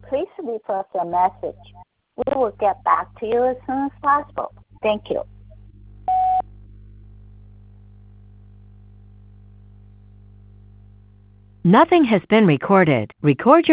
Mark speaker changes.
Speaker 1: please leave us a message. We will get back to you as soon as possible. Thank you.
Speaker 2: Nothing has been recorded. Record